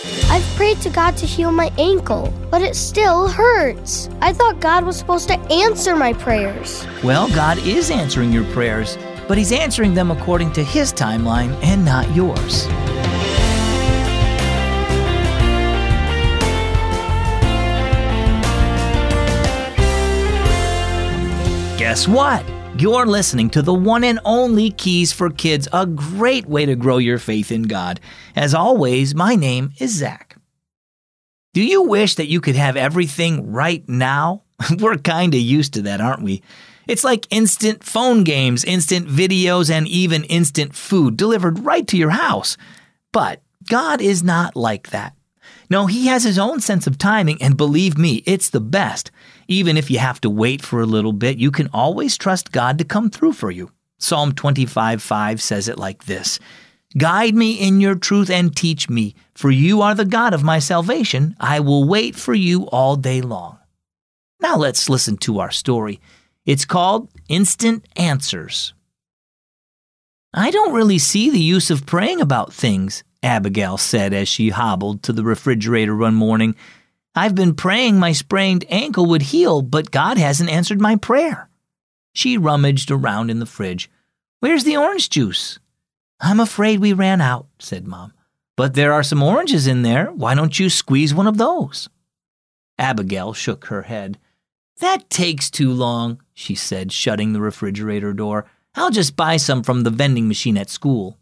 I've prayed to God to heal my ankle, but it still hurts. I thought God was supposed to answer my prayers. Well, God is answering your prayers, but He's answering them according to His timeline and not yours. Guess what? You're listening to the one and only Keys for Kids, a great way to grow your faith in God. As always, my name is Zach. Do you wish that you could have everything right now? We're kind of used to that, aren't we? It's like instant phone games, instant videos, and even instant food delivered right to your house. But God is not like that. No, He has His own sense of timing, and believe me, it's the best. Even if you have to wait for a little bit, you can always trust God to come through for you. Psalm 25:5 says it like this: "Guide me in your truth and teach me, for you are the God of my salvation. I will wait for you all day long." Now let's listen to our story. It's called Instant Answers. "I don't really see the use of praying about things," Abigail said as she hobbled to the refrigerator one morning. "I've been praying my sprained ankle would heal, but God hasn't answered my prayer." She rummaged around in the fridge. "Where's the orange juice?" "I'm afraid we ran out," said Mom. "But there are some oranges in there. Why don't you squeeze one of those?" Abigail shook her head. "That takes too long," she said, shutting the refrigerator door. "I'll just buy some from the vending machine at school."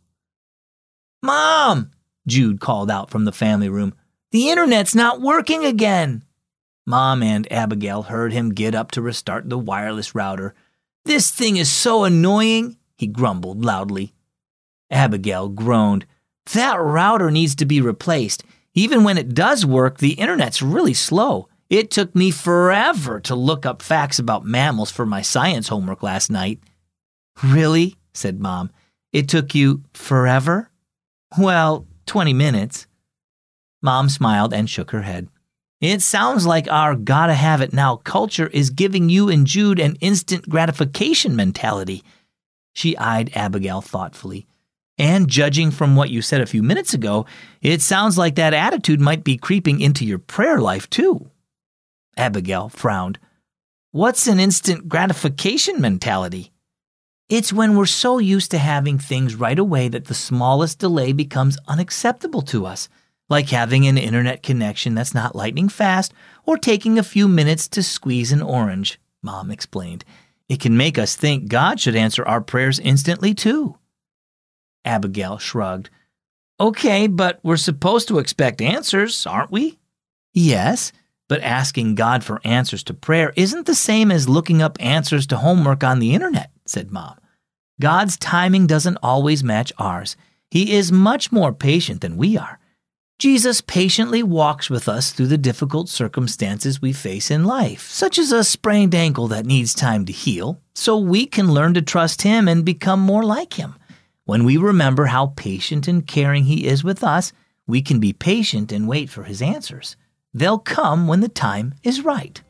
"Mom!" Jude called out from the family room. "The internet's not working again." Mom and Abigail heard him get up to restart the wireless router. "This thing is so annoying," he grumbled loudly. Abigail groaned. "That router needs to be replaced. Even when it does work, the internet's really slow. It took me forever to look up facts about mammals for my science homework last night." "Really?" said Mom. "It took you forever?" "Well, 20 minutes. Mom smiled and shook her head. "It sounds like our gotta-have-it-now culture is giving you and Jude an instant gratification mentality." She eyed Abigail thoughtfully. "And judging from what you said a few minutes ago, it sounds like that attitude might be creeping into your prayer life, too." Abigail frowned. "What's an instant gratification mentality?" "It's when we're so used to having things right away that the smallest delay becomes unacceptable to us, like having an internet connection that's not lightning fast or taking a few minutes to squeeze an orange," Mom explained. "It can make us think God should answer our prayers instantly, too." Abigail shrugged. "Okay, but we're supposed to expect answers, aren't we?" "Yes, but asking God for answers to prayer isn't the same as looking up answers to homework on the internet," said Mom. "God's timing doesn't always match ours. He is much more patient than we are. Jesus patiently walks with us through the difficult circumstances we face in life, such as a sprained ankle that needs time to heal, so we can learn to trust Him and become more like Him. When we remember how patient and caring He is with us, we can be patient and wait for His answers. They'll come when the time is right."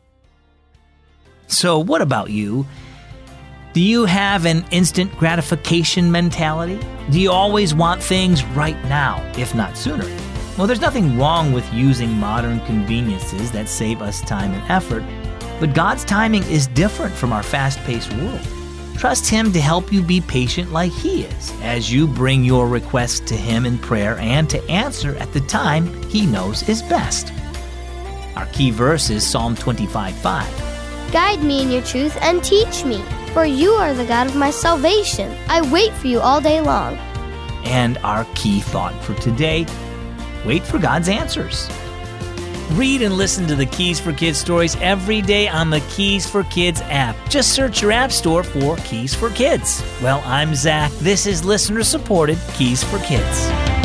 So what about you? Do you have an instant gratification mentality? Do you always want things right now, if not sooner? Well, there's nothing wrong with using modern conveniences that save us time and effort, but God's timing is different from our fast-paced world. Trust Him to help you be patient like He is, as you bring your requests to Him in prayer and to answer at the time He knows is best. Our key verse is Psalm 25:5. "Guide me in your truth and teach me, for you are the God of my salvation. I wait for you all day long." And our key thought for today: wait for God's answers. Read and listen to the Keys for Kids stories every day on the Keys for Kids app. Just search your app store for Keys for Kids. Well, I'm Zach. This is listener-supported Keys for Kids.